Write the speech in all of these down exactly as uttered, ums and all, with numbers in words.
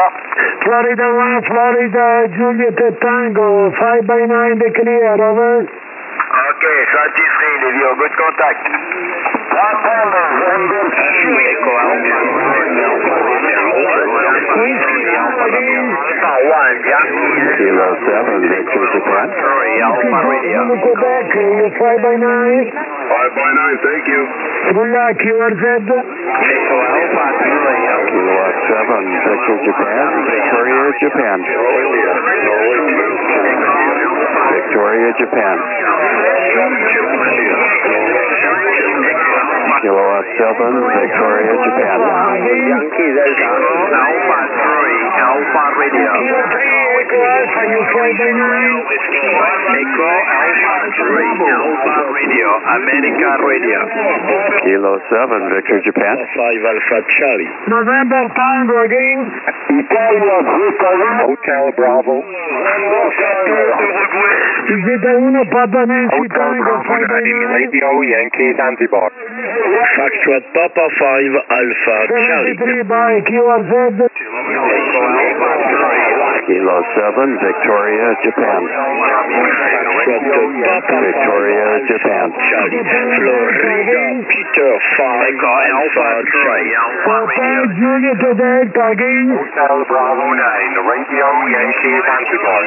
Florida one, Florida, Juliet Tango, five by nine, the clear, over. Okay, thirty-three, Livio, good contact. Echo Alpha. One, yeah. Kilo seven, Victor Japan. Sorry, Alpha Radio. Quebec, you're five by nine. five by nine, thank you. Good luck, you are Z. Echo Alpha, Julia. Kilo seven, Victor Japan. Victoria, Japan. Victoria, Japan. Kilo seven, Victoria, Japan. Yankee Delta. Alpha three, Alpha Radio. Echo Alpha, you five by nine. Echo Alpha three, Alpha Radio. America Radio. Kilo seven, Victor Japan. five Alpha Charlie. November Tango again. Hotel Bravo. Zeta uno, Papa Nancy Tango, five by nine. Radio Yankee Zanzibar. Foxtrot Papa five Alpha Charlie. seventy-three by Q R Z. Kilo seven, Victoria, Japan. Victoria, Japan. Charlie. Florida Peter five Alpha Charlie. Hotel Juliet Delta again. Hotel Bravo nine Radio Yankee Zanzibar.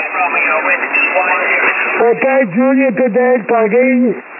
Hotel Juliet Delta again.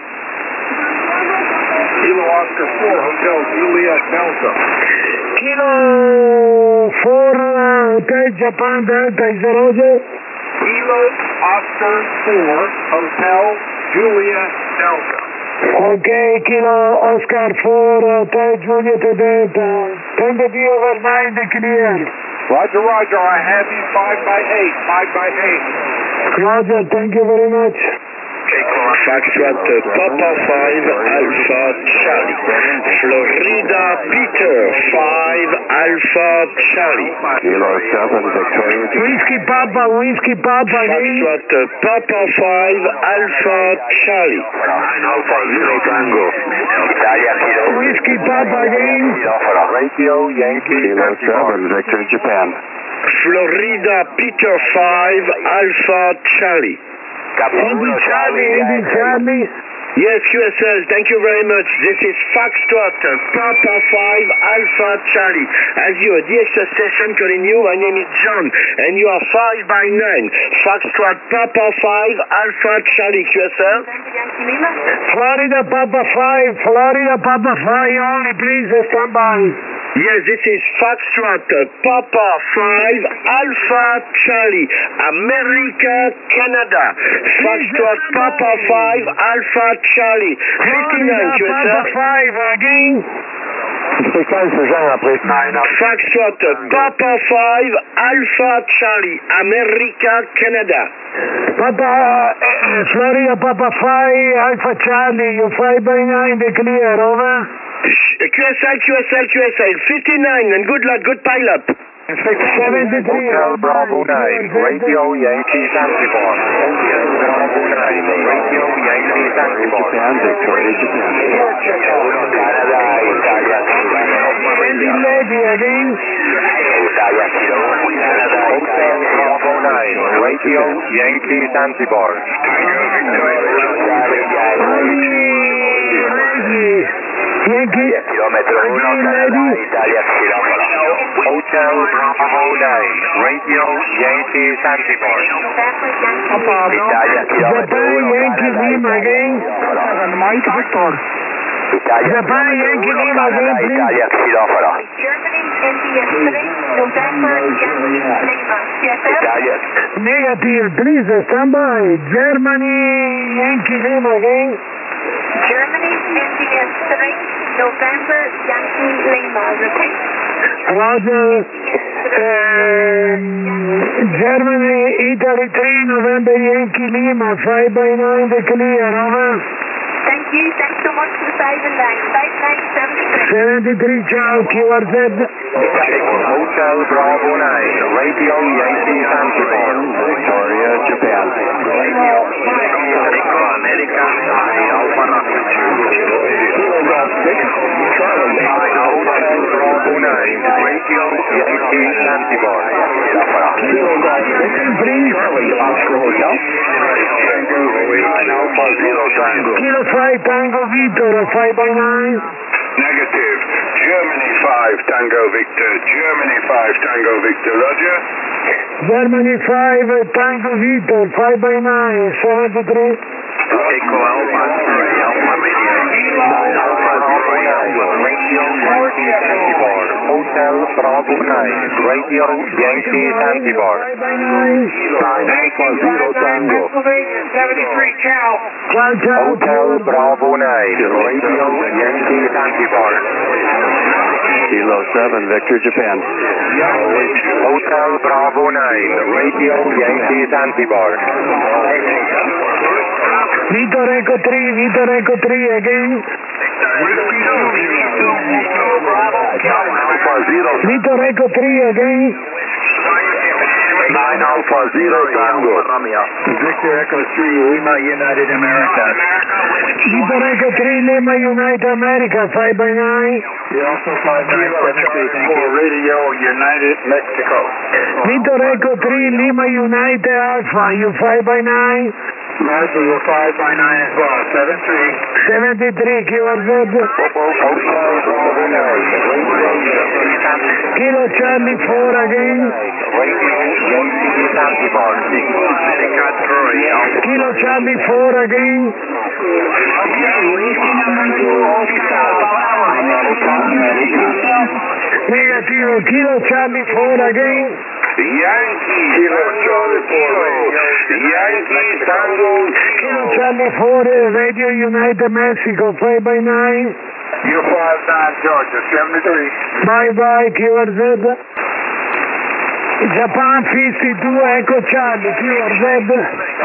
Kilo Oscar four Hotel Juliet Delta. Kilo four, uh, Hotel Japan Delta, is that Roger? Kilo Oscar four Hotel Juliet Delta. Okay, Kilo Oscar four, Hotel Juliet Delta. ten to be over nine, the clear. Roger, Roger, I have you five by eight, five by eight. Roger, thank you very much. Foxtrot Papa five Alpha Charlie. Florida Peter five Alpha Charlie. Kilo seven, Victoria, Japan. Whiskey Papa, Whiskey Papa again. Foxtrot Papa five Alpha Charlie. Alpha Zero Tango. Italia Kilo. Whiskey Papa again. Radio Yankee. Kilo seven, Victor Japan. Florida Peter five Alpha Charlie. Andy Charlie, Andy Charlie. Yes, Q S L, thank you very much. This is Foxtrot, Papa five Alpha Charlie. As you, D X S station calling you, my name is John, and you are five by nine. Foxtrot, Papa five Alpha Charlie, Q S L. Florida Papa five, Florida Papa five only, please stand by. Yes, this is Foxtrot, Papa five Alpha Charlie, America, Canada. Foxtrot, Papa five Alpha Charlie, fifty-nine, Q S L. Papa five again. Foxtrot, Papa five Alpha Charlie, America, Canada. Papa, uh, Florida Papa five Alpha Charlie, you five by nine, the clear, over. Q S L, Q S L, Q S L, fifty-nine, and good luck, good pilot. seventy-three. Hotel Bravo nine, Radio Yankee Zanzibar. Hotel Bravo nine, Radio Yankee Zanzibar. Japan, Victoria, Japan. Canada, Italia, Andy Lady again. Italia Kilo, Canada, Hotel Bravo nine, Radio Yankee Zanzibar. Yankee, Kilometro uno, Canada, Italia, Kilometro. Hotel Bravo nine, Radio Yankee Zanzibar. Italia, Kilometro Japan uno, Yankee Lima again. Mike Victor. Japan Yankee Lima again, please. Italia, Kilometro. Germany, N T S three, November, Yankee, Lima. Italia. Negative, please stand by. Germany Yankee Lima again. Germany, N T S three, November, Yankee, Lima. Repeat. Roger. Um, Germany, Italy three, November Yankee Lima, five by nine, the clear, over. Thank you. Thanks so much for the five and nine. five nine seventy-three. seventy-three, ciao, Q R Z. Hotel Bravo nine, Radio Yankee Zanzibar. Victoria, Japan. Echo America, Alpha Hotel Bravo nine, Radio Yankee Zanzibar. Kilo Golf three, Charlie, Oscar Hotel. nine Alpha Zero Tango. Kilo five Tango Victor, five by nine. Negative. Germany five Tango Victor. Germany five Tango Victor. Roger. Germany five Tango Victor, five by nine, seventy-three. Echo Alpha three, Alpha Media. nine Alpha Zero Tango. Radio Yankee Zanzibar. Hotel Bravo nine. Radio Yankee Zanzibar. five by nine. nine Alpha Zero Tango. seventy-three, Cal. Ciao, ciao. Hotel Bravo nine. Radio Yankee Zanzibar. Kilo seven, Victor Japan. Hotel Bravo nine. Radio Yankee Zanzibar. Victor Echo three, Victor Echo three again. Alpha Zero. Victor Echo three again. nine Alpha Zero Tango. Victor Echo three, Lima United America. Victor Echo three, Lima United America, five by nine. You're also five nine seven three, thank you. Radio United Mexico. Victor Echo three, Lima United Alpha, you five by nine. Roger, you're five by nine as well, seven three. seventy-three, Q R Z. Hotel Bravo nine. Kilo Charlie four again. Radio Yankee Zanzibar. Kilo Charlie four again. Negativo, Kilo Charlie four again. Yankee. Kilo Charlie four. Yankee Tango. Kilo Charlie four, Radio United Mexico, five by nine. You're five nine Georgia, seventy-three. Bye bye, Q R Z. Japan fifty-two, Echo Charlie, Q R Z.